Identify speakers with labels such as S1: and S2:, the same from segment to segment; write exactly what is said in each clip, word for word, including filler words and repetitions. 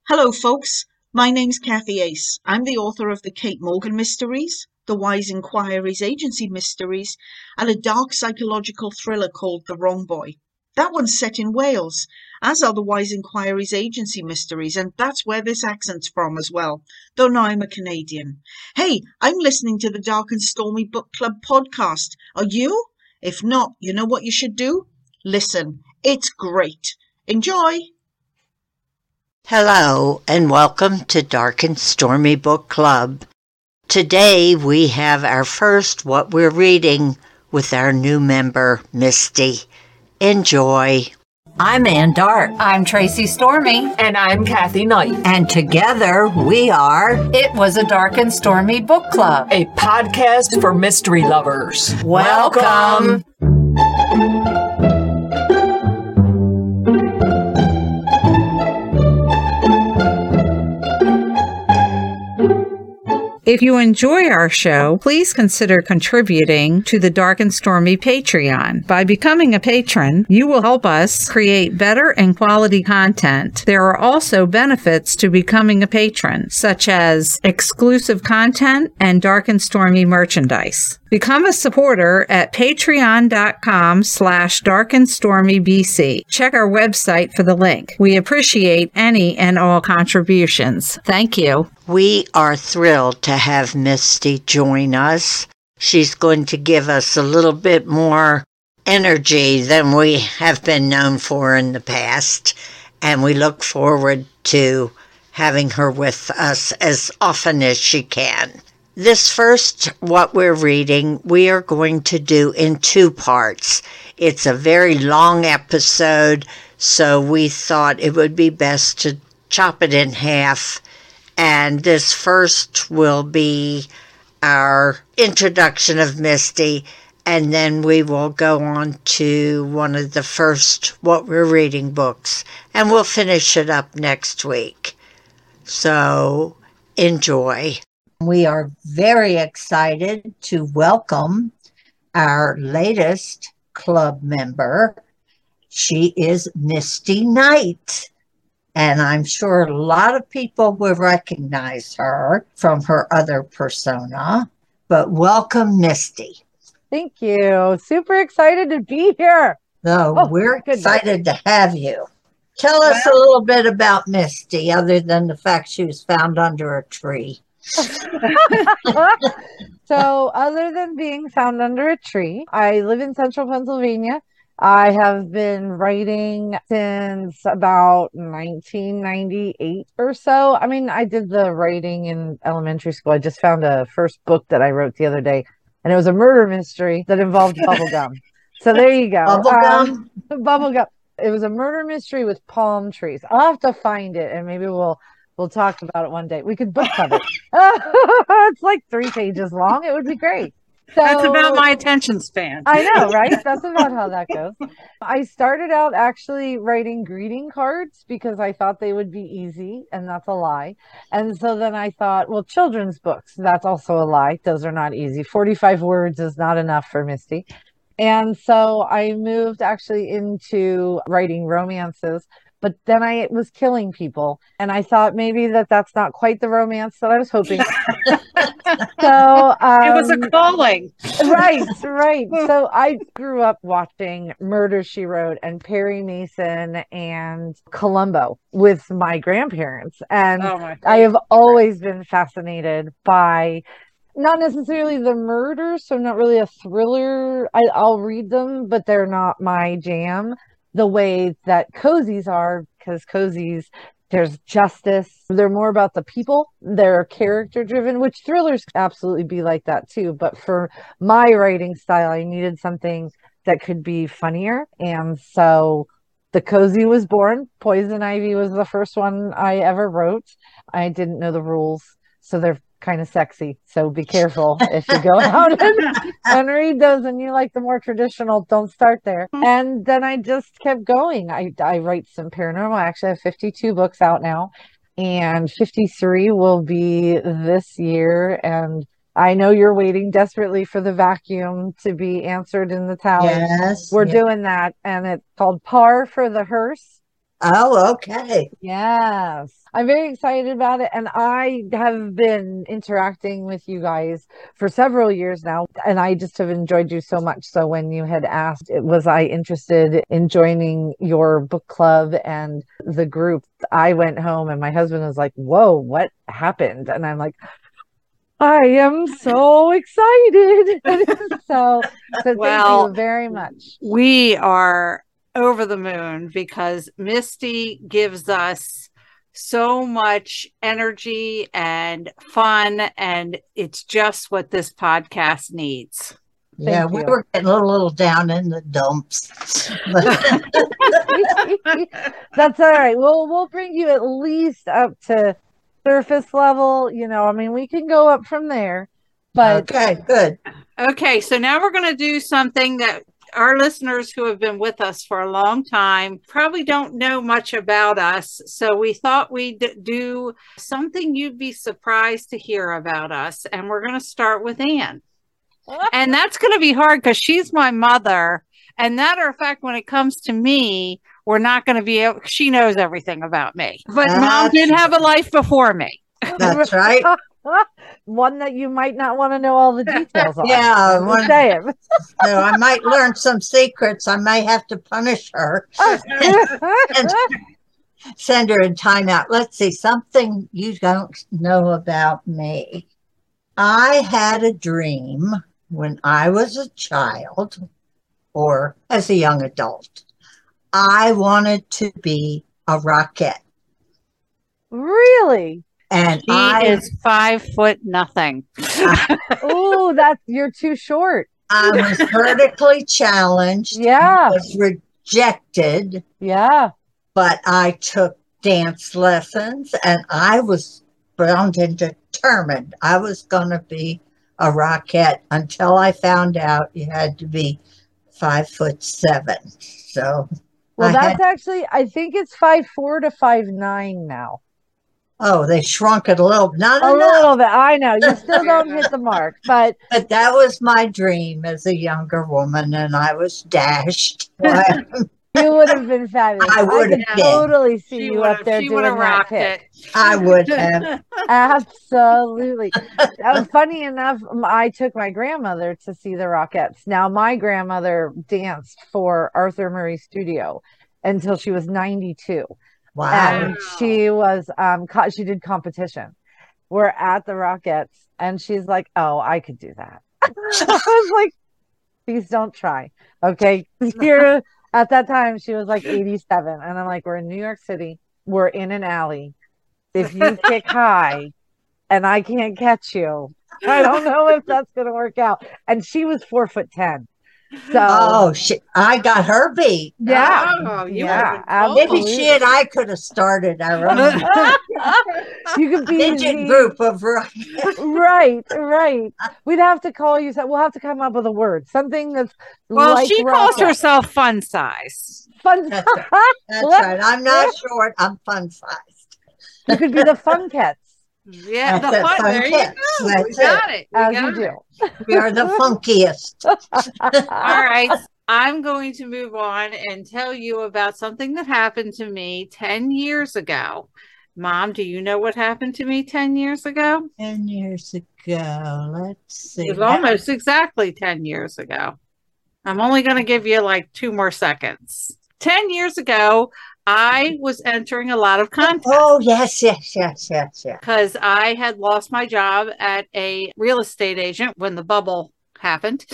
S1: Hello, folks. My name's Kathy Ace. I'm the author of the Kate Morgan Mysteries, the Wise Inquiries Agency Mysteries, and a dark psychological thriller called The Wrong Boy. That one's set in Wales, as are the Wise Inquiries Agency Mysteries, and that's where this accent's from as well, though now I'm a Canadian. Hey, I'm listening to the Dark and Stormy Book Club podcast. Are you? If not, you know what you should do? Listen. It's great. Enjoy!
S2: Hello and welcome to Dark and Stormy Book Club. Today we have our first What We're Reading with our new member, Misty. Enjoy.
S3: I'm Ann Dart.
S4: I'm Tracy Stormy.
S5: And I'm Kathy Knight.
S3: And together we are
S4: It Was a Dark and Stormy Book Club,
S5: a podcast for mystery lovers.
S4: Welcome.
S6: If you enjoy our show, please consider contributing to the Dark and Stormy Patreon. By becoming a patron, you will help us create better and quality content. There are also benefits to becoming a patron, such as exclusive content and Dark and Stormy merchandise. Become a supporter at patreon.com slash dark and stormy BC. Check our website for the link. We appreciate any and all contributions. Thank you.
S2: We are thrilled to have Misty join us. She's going to give us a little bit more energy than we have been known for in the past, and we look forward to having her with us as often as she can. This first, What We're Reading, we are going to do in two parts. It's a very long episode, so we thought it would be best to chop it in half. And this first will be our introduction of Misty, and then we will go on to one of the first What We're Reading books, and we'll finish it up next week. So, enjoy.
S3: We are very excited to welcome our latest club member. She is Misty Knight. And I'm sure a lot of people will recognize her from her other persona. But welcome, Misty.
S7: Thank you. Super excited to be here.
S3: So
S7: Oh,
S3: we're
S7: goodness.
S3: excited to have you. Tell us a little bit about Misty, other than the fact she was found under a tree.
S7: So other than being found under a tree, I live in central Pennsylvania. I have been writing since about nineteen ninety-eight or so. I mean, I did the writing in elementary school. I just found a first book that I wrote the other day, and it was a murder mystery that involved bubblegum. So there you go.
S3: Bubblegum?
S7: Um, bubblegum. It was a murder mystery with palm trees. I'll have to find it, and maybe we'll we'll talk about it one day. We could book club it. It's like three pages long. It would be great. So,
S6: That's about my attention span.
S7: I know, right? That's about how that goes. I started out actually writing greeting cards because I thought they would be easy, and that's a lie. And so then I thought, well, children's books, that's also a lie. Those are not easy. forty-five words is not enough for Misty. And so I moved actually into writing romances. But then I was killing people, and I thought maybe that that's not quite the romance that I was hoping. so um,
S6: It was a calling.
S7: right, right. So I grew up watching Murder, She Wrote and Perry Mason and Columbo with my grandparents, and
S6: Oh my
S7: I have always been fascinated by not necessarily the murder, so not really a thriller. I, I'll read them, but they're not my jam. The way that cozies are, because cozies, there's justice. They're more about the people. They're character driven, which thrillers absolutely be like that too. But for my writing style, I needed something that could be funnier. And so the cozy was born. Poison Ivy was the first one I ever wrote. I didn't know the rules, so they're kind of sexy, so be careful if you go out and, and read those and you like the more traditional, don't start there. And then I just kept going. I, I write some paranormal. I actually have fifty-two books out now, and fifty-three will be this year. And I know you're waiting desperately for the vacuum to be answered in the tower.
S3: Yes.
S7: We're
S3: yes.
S7: doing that, and it's called Par for the Hearse.
S3: Oh, okay.
S7: Yes. I'm very excited about it. And I have been interacting with you guys for several years now. And I just have enjoyed you so much. So when you had asked, was I interested in joining your book club and the group, I went home and my husband was like, whoa, what happened? And I'm like, I am so excited. so, so thank
S6: Well,
S7: you very much.
S6: We are over the moon because Misty gives us so much energy and fun, and it's just what this podcast needs.
S3: Yeah,
S7: Thank
S3: we
S7: you.
S3: were getting a little down in the dumps.
S7: That's all right. We'll we'll bring you at least up to surface level. You know, I mean, we can go up from there, but
S3: Okay, good.
S6: Okay, so now we're going to do something that our listeners who have been with us for a long time probably don't know much about us. So we thought we'd do something you'd be surprised to hear about us. And we're going to start with Anne. And that's going to be hard because she's my mother. And matter of fact, when it comes to me, we're not going to be able, she knows everything about me. But mom
S3: That's
S6: did have a life before me.
S3: That's right.
S7: one that you might not want to know all the details on.
S3: Yeah,
S7: I'm
S3: one-
S7: just saying.
S3: So I might learn some secrets. I may have to punish her and send her in timeout. Let's see, something you don't know about me. I had a dream when I was a child or as a young adult. I wanted to be a rocket.
S7: Really?
S3: And
S6: She
S3: I
S6: is five foot nothing.
S7: Oh, that's you're too short.
S3: I was vertically challenged.
S7: Yeah.
S3: Was rejected,
S7: Yeah.
S3: but I took dance lessons and I was bound and determined I was going to be a rocket until I found out you had to be five foot seven. So,
S7: Well,
S3: I
S7: that's
S3: had-
S7: actually, I think it's five four to five nine now.
S3: oh, they shrunk it a little, not
S7: A
S3: enough.
S7: little bit. I know. You still don't hit the mark, but
S3: But that was my dream as a younger woman, and I was dashed. Well,
S7: you would have been fabulous.
S3: I would
S7: could
S3: have been.
S7: totally see
S6: She
S7: you
S6: would
S7: up
S6: have,
S7: there
S6: she
S7: doing
S6: would have
S7: that
S6: rocked
S7: pick.
S6: it.
S3: I would have.
S7: Absolutely. Uh, funny enough, m- I took my grandmother to see the Rockettes. Now, my grandmother danced for Arthur Murray Studio until she was ninety-two.
S3: Wow.
S7: And she was, um, co- she did competition. We're at the Rockettes, and she's like, oh, I could do that. I was like, please don't try. Okay. Here at that time, she was like eighty-seven. And I'm like, we're in New York City. We're in an alley. If you kick high and I can't catch you, I don't know if that's going to work out. And she was four foot ten. So,
S3: Oh, she, I got her beat.
S7: yeah.
S6: Oh, you
S7: Yeah,
S6: would have been
S3: Maybe
S6: told.
S3: she and I could have started our own
S7: You could be
S3: midget
S7: the-
S3: group of rock-
S7: Right, right. We'd have to call you. We'll have to come up with a word, something that's
S6: Well,
S7: like
S6: she calls
S7: rocket.
S6: herself fun size.
S7: Fun.
S3: That's That's right. I'm not short. I'm fun sized.
S7: You could be the Funkets,
S6: Yeah,
S3: That's
S6: the
S3: it,
S6: fun.
S3: fun
S6: There you
S3: kids.
S6: go. We
S3: That's
S6: got it. We
S7: as
S6: got
S7: you
S6: it.
S7: do.
S3: We are the funkiest.
S6: All right. I'm going to move on and tell you about something that happened to me ten years ago. Mom, do you know what happened to me ten years ago?
S3: Ten years ago. Let's see.
S6: It was almost exactly ten years ago. I'm only going to give you like two more seconds. ten years ago, I was entering a lot of contests.
S3: Oh, yes, yes, yes, yes, yes.
S6: Because I had lost my job at a real estate agent when the bubble happened.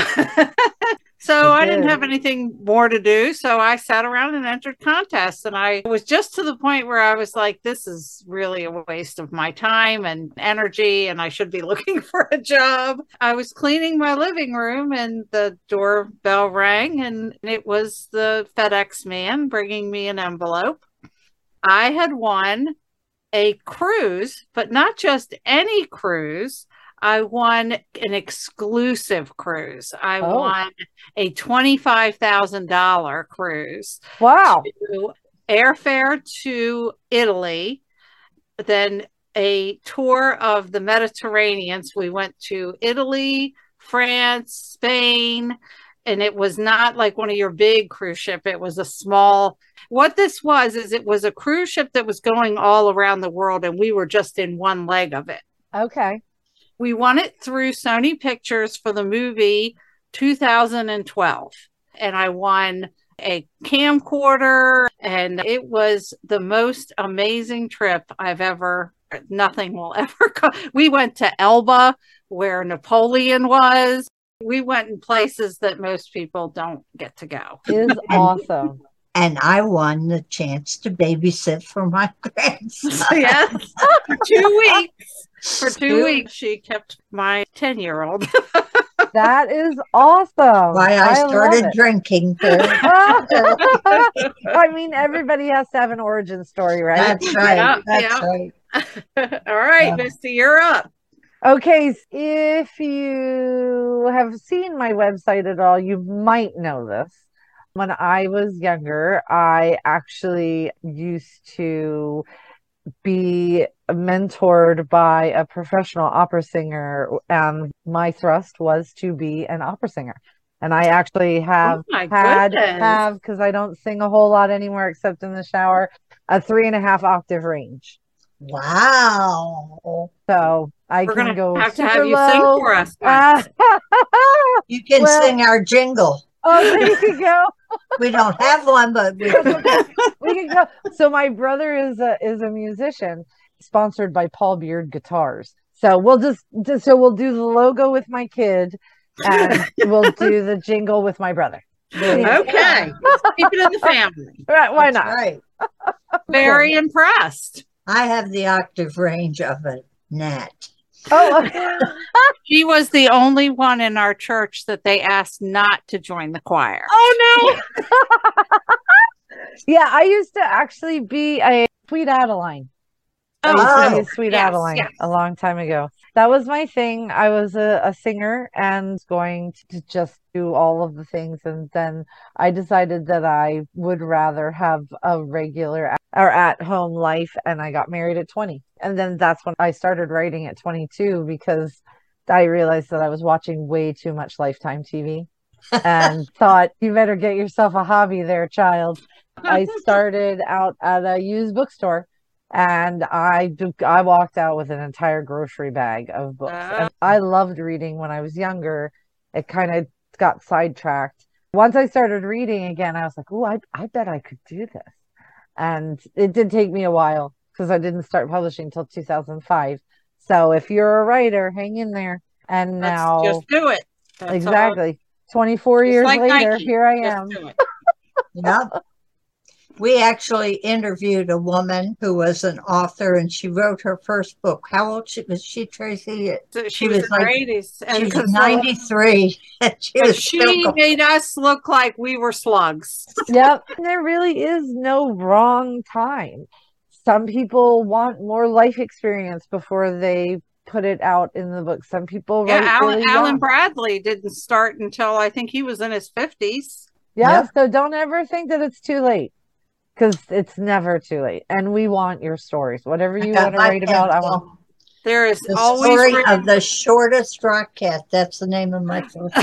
S6: So
S7: You
S6: I didn't
S7: did.
S6: have anything more to do. So I sat around and entered contests. And I was just to the point where I was like, this is really a waste of my time and energy. And I should be looking for a job. I was cleaning my living room and the doorbell rang. And it was the FedEx man bringing me an envelope. I had won a cruise, but not just any cruise. I won an exclusive cruise. I
S7: Oh.
S6: won a twenty-five thousand dollars cruise.
S7: Wow.
S6: To airfare to Italy, then a tour of the Mediterranean. So we went to Italy, France, Spain, and it was not like one of your big cruise ship. It was a small, what this was is it was a cruise ship that was going all around the world, and we were just in one leg of it.
S7: Okay.
S6: We won it through Sony Pictures for the movie two thousand twelve. And I won a camcorder, and it was the most amazing trip I've ever, nothing will ever go. We went to Elba, where Napoleon was. We went in places that most people don't get to go.
S7: Is awesome.
S3: And I won the chance to babysit for my grandson.
S6: Yes, for two weeks. For two weeks, she kept my ten-year-old.
S7: That is awesome.
S3: Why I, I started drinking.
S7: I mean, everybody has to have an origin story, right?
S3: That's right.
S6: Yeah,
S3: That's
S6: yeah.
S3: right.
S6: All right,
S3: Yeah.
S6: Misty, you're up.
S7: Okay, if you have seen my website at all, you might know this. When I was younger, I actually used to be mentored by a professional opera singer, and my thrust was to be an opera singer. And I actually have
S6: Oh my
S7: had
S6: goodness.
S7: have because I don't sing a whole lot anymore except in the shower, a three and a half octave range.
S3: Wow.
S7: So I
S6: We're
S7: can
S6: going
S7: go
S6: to have to
S7: super
S6: have you sing
S7: low.
S6: for us.
S7: Ah,
S3: You can
S7: Well-
S3: sing our jingle.
S7: oh, there you go.
S3: We don't have one, but we
S7: We can go. So my brother is a is a musician, sponsored by Paul Beard Guitars. So we'll just, just so we'll do the logo with my kid, and we'll do the jingle with my brother.
S6: Okay. Let's keep it in the family.
S7: Right? Why
S3: That's
S7: not?
S3: right.
S6: Very impressed.
S3: I have the octave range of a gnat.
S7: Oh, okay.
S6: She was the only one in our church that they asked not to join the choir.
S7: Oh no. Yeah, I used to actually be a Sweet Adeline. I used to be
S3: Oh,
S7: a Sweet
S6: yes,
S7: Adeline
S6: yes.
S7: a long time ago. That was my thing. I was a, a singer and going to just do all of the things. And then I decided that I would rather have a regular or at home life. And I got married at twenty. And then that's when I started writing at twenty-two, because I realized that I was watching way too much Lifetime T V and thought, you better get yourself a hobby there, child. I started out at a used bookstore, and I I walked out with an entire grocery bag of books. And I loved reading when I was younger. It kind of got sidetracked. Once I started reading again, I was like, oh, I, I bet I could do this. And it did take me a while because I didn't start publishing until two thousand five. So if you're a writer, hang in there. And now,
S6: Let's just do it. That's
S7: exactly, twenty-four
S6: Just
S7: years
S6: like
S7: later,
S6: Nike.
S7: here I
S6: all.
S7: am.
S6: Just do it.
S3: Yep. We actually interviewed a woman who was an author, and she wrote her first book. How old she, was she, Tracy?
S6: So she,
S3: She
S6: was,
S3: was
S6: in
S3: like-
S6: her eighties.
S3: She was
S6: so-
S3: ninety-three. And she
S6: and
S3: was
S6: she
S3: still going.
S6: made us look like we were slugs.
S7: Yep. There really is no wrong time. Some people want more life experience before they put it out in the book. Some people
S6: Yeah,
S7: write
S6: Alan,
S7: really
S6: Alan
S7: young.
S6: Bradley didn't start until I think he was in his fifties.
S7: Yeah,
S3: Yep.
S7: so don't ever think that it's too late, because it's never too late. And we want your stories. Whatever you want to write about, I want.
S6: There is
S3: The
S6: always
S3: story
S6: room-
S3: of the shortest rock cat. That's the name of my first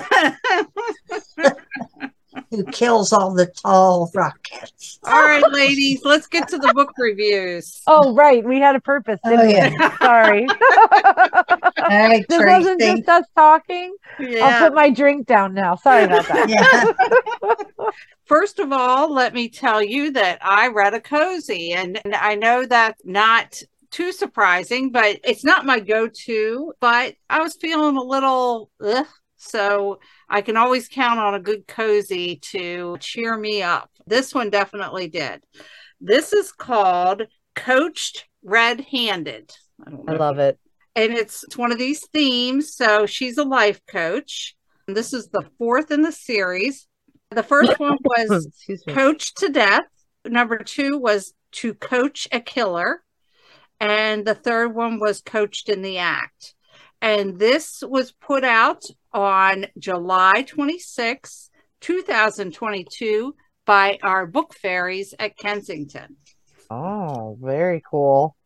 S3: book. Who kills all the tall rock cats.
S6: All right, ladies, let's get to the book reviews.
S7: Oh, right. We had a purpose,
S3: Oh,
S7: didn't
S3: yeah.
S7: we? Sorry.
S3: All right,
S7: This wasn't
S3: Tracy.
S7: just us talking. I'll
S6: Yeah.
S7: put my drink down now. Sorry about that.
S3: Yeah.
S6: First of all, let me tell you that I read a cozy, and, and I know that's not too surprising, but it's not my go-to, but I was feeling a little ugh, so I can always count on a good cozy to cheer me up. This one definitely did. This is called Coached Red-Handed. I don't
S7: I
S6: know.
S7: love it.
S6: And it's, it's one of these themes. So she's a life coach. This is the fourth in the series. The first one was
S7: Excuse me.
S6: Coached to Death. Number two was To Coach a Killer. And the third one was Coached in the Act. And this was put out on July twenty-sixth, two thousand twenty-two by our book fairies at Kensington.
S7: Oh, very cool.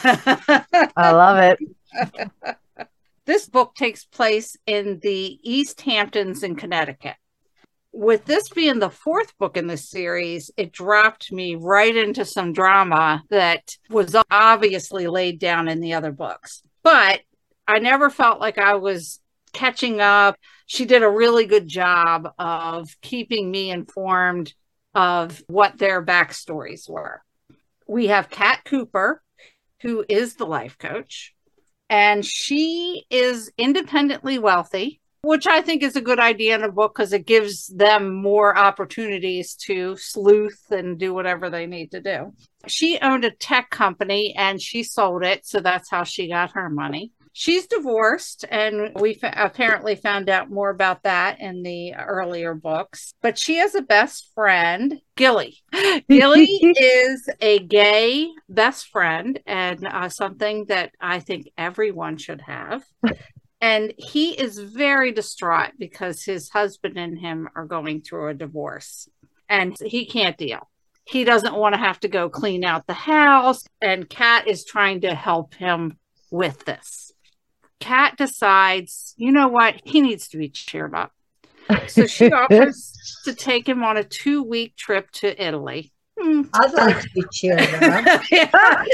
S7: I love it.
S6: This book takes place in the East Hamptons in Connecticut. with this being the fourth book in this series, it dropped me right into some drama that was obviously laid down in the other books. But I never felt like I was catching up. She did a really good job of keeping me informed of what their backstories were. We have Kat Cooper, who is the life coach, and she is independently wealthy, which I think is a good idea in a book because it gives them more opportunities to sleuth and do whatever they need to do. She owned a tech company and she sold it, so that's how she got her money. She's divorced, and we f- apparently found out more about that in the earlier books. But she has a best friend, Gilly. Gilly is a gay best friend, and uh, something that I think everyone should have. And he is very distraught because his husband and him are going through a divorce, and he can't deal. He doesn't want to have to go clean out the house, and Kat is trying to help him with this. Kat decides, you know what? He needs to be cheered up. So she offers to take him on a two-week trip to Italy. Hmm.
S3: I'd like to be cheered up.
S6: Yeah.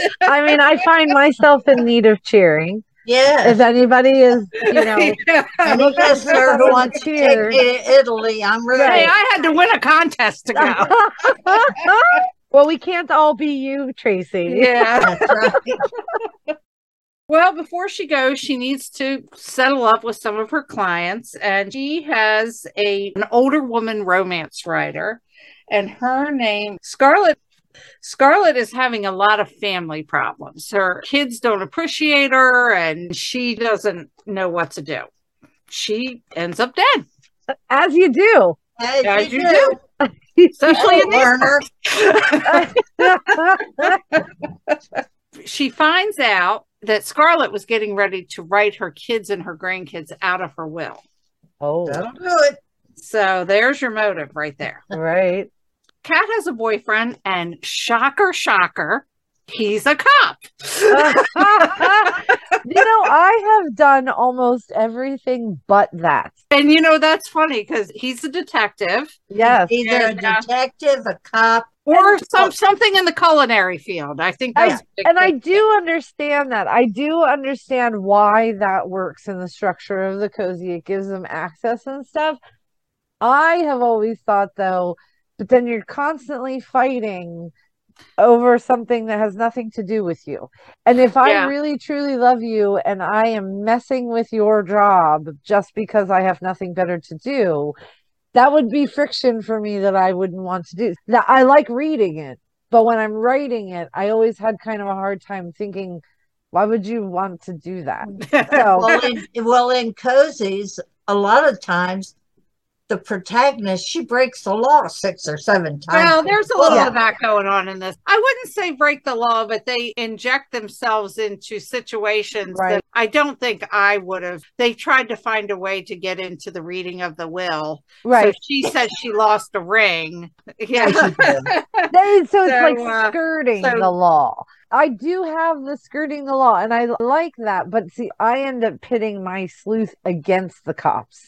S7: I mean, I find myself in need of cheering.
S3: Yeah.
S7: If anybody is, you know,
S6: Yeah.
S3: Any
S7: looking for
S3: listener
S7: someone
S3: who
S7: to
S3: wants to take
S7: cheer.
S3: me to Italy, I'm
S6: Hey,
S3: ready.
S6: I had to win a contest to go.
S7: Well, we can't all be you, Tracy.
S6: Yeah.
S3: That's right.
S6: Well, before she goes, she needs to settle up with some of her clients, and she has a an older woman romance writer, and her name Scarlett. Scarlett is having a lot of family problems. Her kids don't appreciate her, and she doesn't know what to do. She ends up dead,
S7: As you do.
S3: As,
S6: as
S3: you
S6: you
S3: do.
S6: do, especially in
S3: Learner.
S6: these. She finds out that Scarlett was getting ready to write her kids and her grandkids out of her will.
S7: Oh,
S3: That'll do it.
S6: So there's your motive right there.
S7: right.
S6: Kat has a boyfriend, and shocker, shocker, he's a cop.
S7: You know, I have done almost everything but that.
S6: And you know, that's funny because he's a detective
S7: Yes.
S3: Either a
S6: And, uh,
S3: detective, a cop.
S6: or some something in the culinary field. I think
S7: I,
S6: that's a big
S7: and I
S6: thing.
S7: do understand that. I do understand why that works in the structure of the cozy. It gives them access and stuff. I have always thought, though, but then you're constantly fighting over something that has nothing to do with you. And if I
S6: Yeah.
S7: really truly love you and I am messing with your job just because I have nothing better to do, that would be friction for me that I wouldn't want to do. Now, I like reading it, but when I'm writing it, I always had kind of a hard time thinking, why would you want to do that? So,
S3: Well, in, well, in cozies, a lot of times the protagonist, she breaks the law six or seven times.
S6: Well, there's a little
S7: Yeah.
S6: of that going on in this. I wouldn't say break the law, but they inject themselves into situations
S7: Right.
S6: that I don't think I would have. They tried to find a way to get into the reading of the will.
S7: right.
S6: So she said she lost a ring. Yeah.
S3: Yes, you do.
S7: They, so it's
S6: So,
S7: like
S6: uh,
S7: skirting
S6: so-
S7: the law. I do have the skirting the law, and I like that. But see, I end up pitting my sleuth against the cops.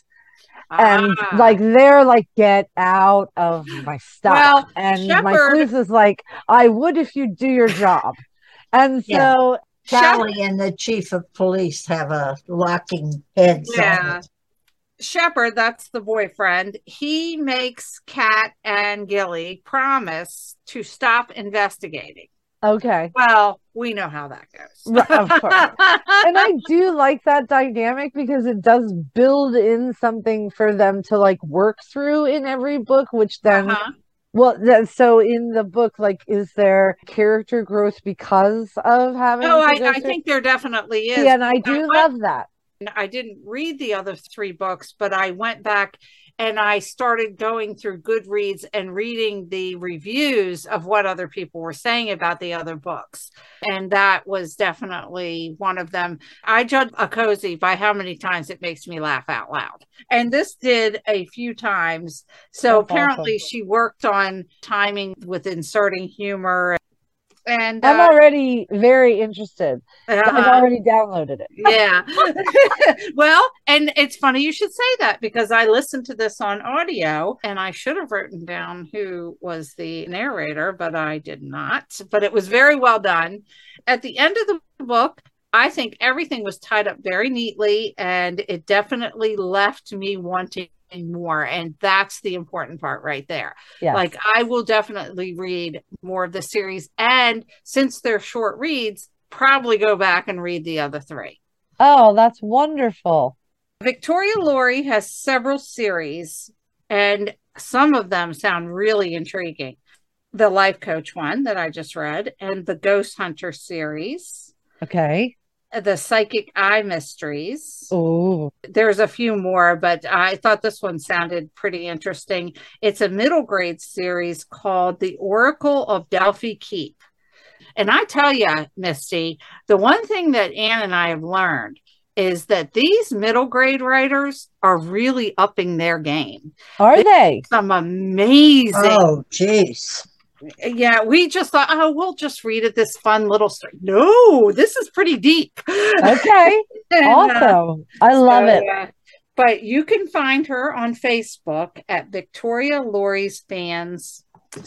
S7: And
S6: Ah.
S7: like they're like, get out of my stuff.
S6: Well,
S7: and my
S6: Shepherd-
S7: sleuth is like, I would if you do your job. And
S3: Yeah.
S7: so
S3: Callie and the chief of police have a locking heads
S6: Yeah.
S3: on it.
S6: Shepherd, that's the boyfriend. He makes Kat and Gilly promise to stop investigating.
S7: okay.
S6: Well, we know how that goes.
S7: Right, of course. And I do like that dynamic because it does build in something for them to like work through in every book, which then
S6: Uh-huh.
S7: well that, so in the book, like, is there character growth because of having
S6: No,
S7: to
S6: I,
S7: go
S6: I
S7: through-
S6: think there definitely is.
S7: yeah, and I do
S6: I-
S7: love that.
S6: I didn't read the other three books, but I went back and I started going through Goodreads and reading the reviews of what other people were saying about the other books. And that was definitely one of them. I judge a cozy by how many times it makes me laugh out loud. And this did a few times. So
S7: That's
S6: apparently
S7: awesome.
S6: she worked on timing with inserting humor. And
S7: I'm
S6: uh,
S7: already very interested. I've
S6: uh-huh.
S7: already downloaded it.
S6: Yeah. Well, and it's funny you should say that because I listened to this on audio and I should have written down who was the narrator, but I did not. But it was very well done. At the end of the book, I think everything was tied up very neatly and it definitely left me wanting more. And that's the important part right there.
S7: Yes.
S6: Like I will definitely read more of the series. And since they're short reads, probably go back and read the other three.
S7: Oh, that's wonderful.
S6: Victoria Laurie has several series, and some of them sound really intriguing. The Life Coach one that I just read, and the Ghost Hunter series.
S7: Okay.
S6: The Psychic Eye Mysteries.
S7: Oh,
S6: There's a few more, but I thought this one sounded pretty interesting. It's a middle grade series called The Oracle of Delphi Keep. And I tell you, Misty, the one thing that Anne and I have learned is that these middle grade writers are really upping their game.
S7: are they?
S6: Some amazing.
S3: Oh, jeez.
S6: Yeah, we just thought, oh, we'll just read it. This fun little story. No, this is pretty deep.
S7: Okay.
S6: And, uh,
S7: Awesome. I love
S6: so,
S7: it.
S6: uh, but you can find her on Facebook at Victoria Laurie's Fans.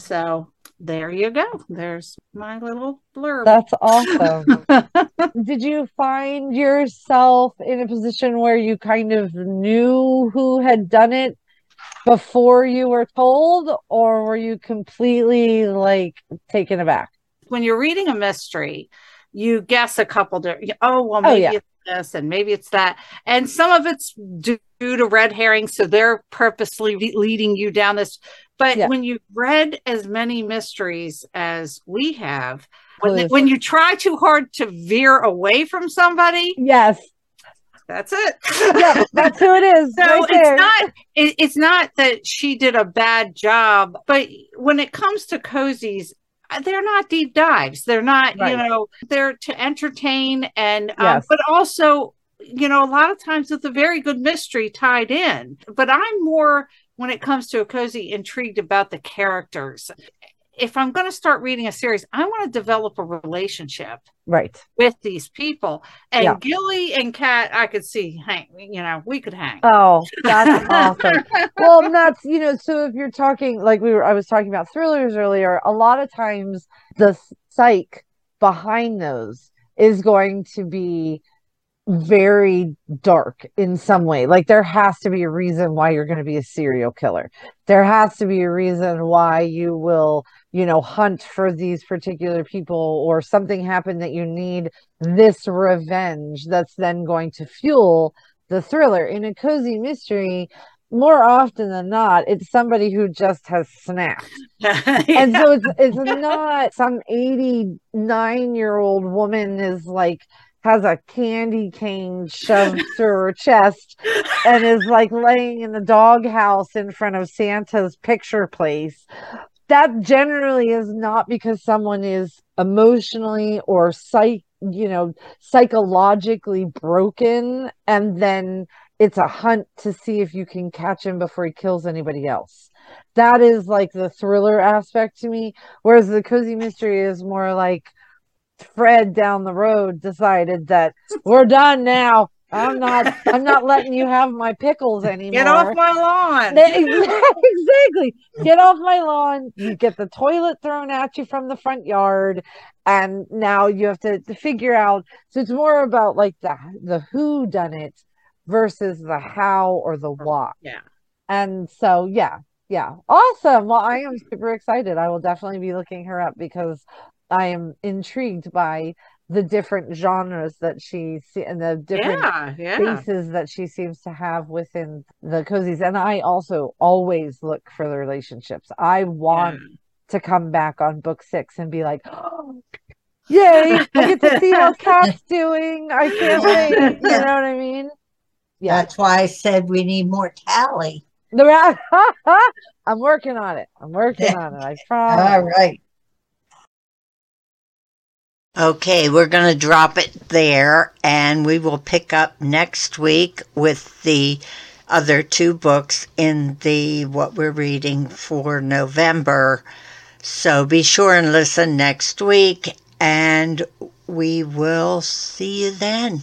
S6: So there you go. There's my little blurb.
S7: That's awesome. Did you find yourself in a position where you kind of knew who had done it before you were told, or were you completely like taken aback?
S6: When you're reading a mystery, you guess a couple different, oh, well, maybe
S7: yeah.
S6: it's this and maybe it's that. And some of it's due to red herrings. So they're purposely le- leading you down this. But
S7: Yeah.
S6: when you've read as many mysteries as we have, when,
S7: Clues.
S6: when you try too hard to veer away from somebody,
S7: Yes.
S6: that's it.
S7: Yeah, that's who it is.
S6: So
S7: right there.
S6: it's not it, it's not that she did a bad job, but when it comes to cozies, they're not deep dives. They're not,
S7: Right.
S6: you know, they're to entertain and um,
S7: Yes.
S6: but also, you know, a lot of times with a very good mystery tied in. But I'm more, when it comes to a cozy, intrigued about the characters. If I'm going to start reading a series, I want to develop a relationship
S7: Right.
S6: with these people. And
S7: Yeah.
S6: Gilly and Kat, I could see hang, you know, we could hang.
S7: Oh, that's awesome. Well, and that's, you know, so if you're talking, like we were, I was talking about thrillers earlier, a lot of times the psych behind those is going to be very dark in some way. Like there has to be a reason why you're going to be a serial killer. There has to be a reason why you will, you know, hunt for these particular people, or something happened that you need this revenge that's then going to fuel the thriller. In a cozy mystery, more often than not, it's somebody who just has snapped. And so it's it's not some eighty-nine year old woman is like has a candy cane shoved through her chest and is like laying in the doghouse in front of Santa's picture place. That generally is not because someone is emotionally or psych, you know, psychologically broken, and then it's a hunt to see if you can catch him before he kills anybody else. That is like the thriller aspect to me, whereas the cozy mystery is more like Fred down the road decided that we're done now. I'm not I'm not letting you have my pickles anymore.
S6: Get off my lawn.
S7: Exactly. Get off my lawn. You get the toilet thrown at you from the front yard, and now you have to, to figure out. So it's more about like the the who done it versus the how or the why.
S6: Yeah.
S7: And so yeah, yeah. Awesome. Well, I am super excited. I will definitely be looking her up because I am intrigued by the different genres that she see and the different
S6: Yeah, yeah.
S7: spaces that she seems to have within the cozies. And I also always look for the relationships. I want
S6: Yeah.
S7: to come back on book six and be like, oh, yay, I get to see how Kat's doing. I can't wait. You know what I mean? Yeah.
S3: That's why I said we need more tally.
S7: The ra- I'm working on it. I'm working on it. I promise.
S3: All right.
S2: Okay, we're going to drop it there, and we will pick up next week with the other two books in the what we're reading for November, So be sure and listen next week, and we will see you then.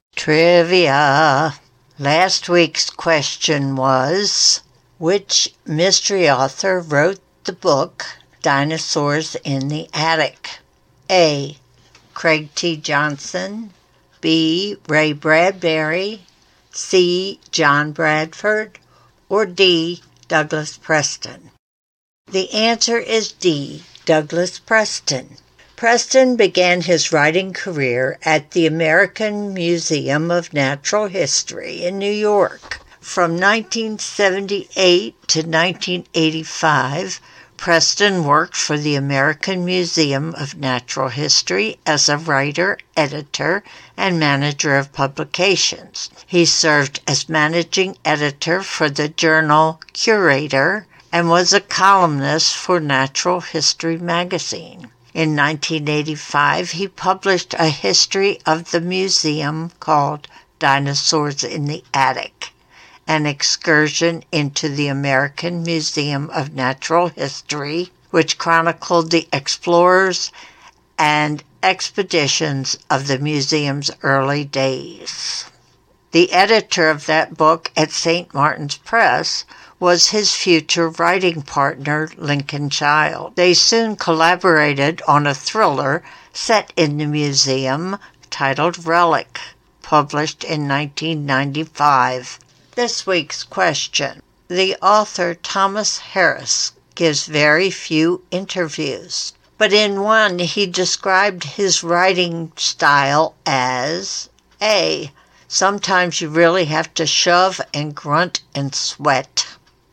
S2: Trivia. Last week's question was, which mystery author wrote the book Dinosaurs in the Attic? A. Craig T. Johnson, B. Ray Bradbury, C. John Bradford, or D. Douglas Preston? The answer is D. Douglas Preston. Preston began his writing career at the American Museum of Natural History in New York. From nineteen seventy-eight to nineteen eighty-five, Preston worked for the American Museum of Natural History as a writer, editor, and manager of publications. He served as managing editor for the journal Curator and was a columnist for Natural History magazine. In nineteen eighty-five, he published a history of the museum called Dinosaurs in the Attic, an excursion into the American Museum of Natural History, which chronicled the explorers and expeditions of the museum's early days. The editor of that book at Saint Martin's Press was his future writing partner, Lincoln Child. They soon collaborated on a thriller set in the museum titled Relic, published in nineteen ninety-five. This week's question. The author Thomas Harris gives very few interviews, but in one he described his writing style as A. Sometimes you really have to shove and grunt and sweat.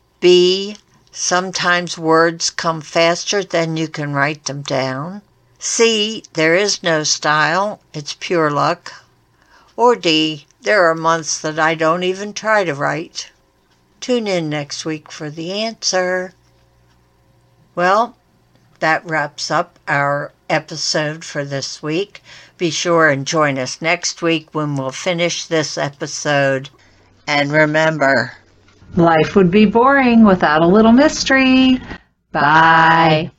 S2: B. Sometimes words come faster than you can write them down. C. There is no style, it's pure luck. Or D. There are months that I don't even try to write. Tune in next week for the answer. Well, that wraps up our episode for this week. Be sure and join us next week when we'll finish this episode. And remember,
S4: Life would be boring without a little mystery. Bye.